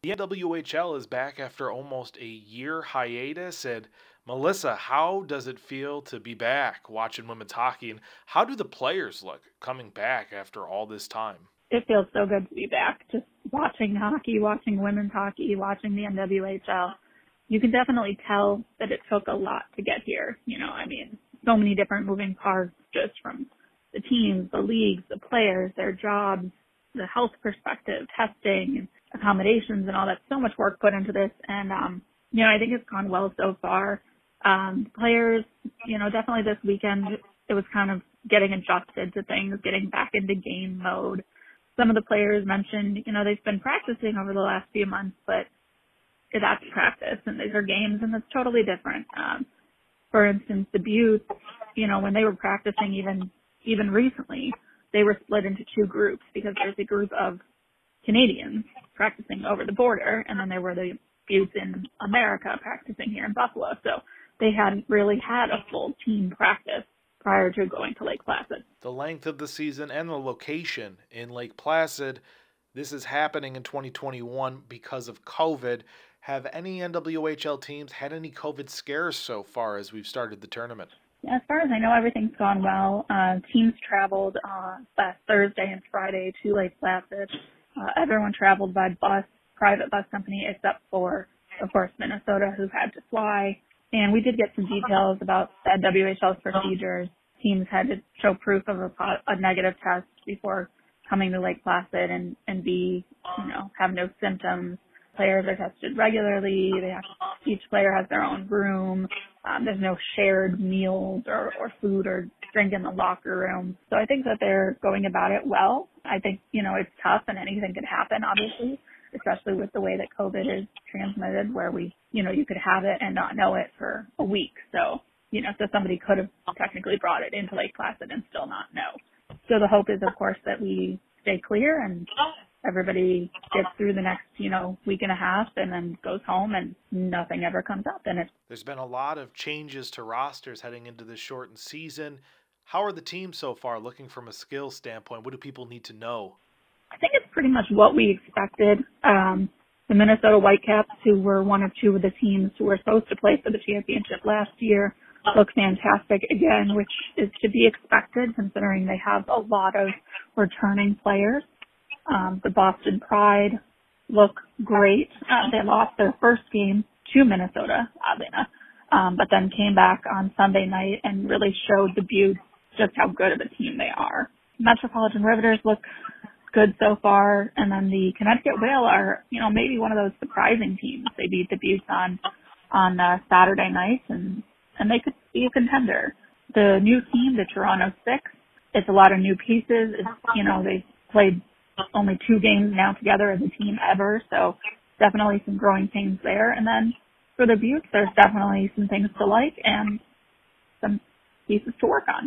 The NWHL is back after almost a year hiatus. And Melissa, how does it feel to be back watching women's hockey? And how do the players look coming back after all this time? It feels so good to be back. Just watching hockey, watching women's hockey, watching the NWHL. You can definitely tell that it took a lot to get here. So many different moving parts just from the teams, the leagues, the players, their jobs, the health perspective, testing, accommodations, and all that. So much work put into this. And, I think it's gone well so far. Players, definitely this weekend, it was kind of getting adjusted to things, getting back into game mode. Some of the players mentioned, they've been practicing over the last few months, but that's practice and these are games and it's totally different. For instance, the Buttes, when they were practicing even recently, they were split into two groups because there's a group of Canadians practicing over the border and then there were the Buttes in America practicing here in Buffalo. So they hadn't really had a full team practice prior to going to Lake Placid. The length of the season and the location in Lake Placid, this is happening in 2021 because of COVID. Have any NWHL teams had any COVID scares so far as we've started the tournament? Yeah, as far as I know, everything's gone well. Teams traveled last Thursday and Friday to Lake Placid. Everyone traveled by bus, private bus company, except for, of course, Minnesota, who had to fly. And we did get some details about the NWHL's procedures. Teams had to show proof of a negative test before coming to Lake Placid and have no symptoms. Players are tested regularly. Each player has their own room. There's no shared meals or food or drink in the locker room. So I think that they're going about it well. I think, it's tough and anything could happen, obviously, especially with the way that COVID is transmitted where you could have it and not know it for a week. So somebody could have technically brought it into Lake Placid and still not know. So the hope is, of course, that we stay clear and everybody gets through the next, week and a half and then goes home and nothing ever comes up in it. There's been a lot of changes to rosters heading into this shortened season. How are the teams so far looking from a skill standpoint? What do people need to know? I think it's pretty much what we expected. The Minnesota Whitecaps, who were one of two of the teams who were supposed to play for the championship last year, look fantastic again, which is to be expected considering they have a lot of returning players. The Boston Pride look great. They lost their first game to Minnesota, oddly enough, but then came back on Sunday night and really showed the Buttes just how good of a team they are. Metropolitan Riveters look good so far, and then the Connecticut Whale are, maybe one of those surprising teams. They beat the Buttes on Saturday night, and they could be a contender. The new team, the Toronto Six, it's a lot of new pieces. They played only 2 games now together as a team ever, so definitely some growing pains there. And then for the Buttes, there's definitely some things to like and some pieces to work on.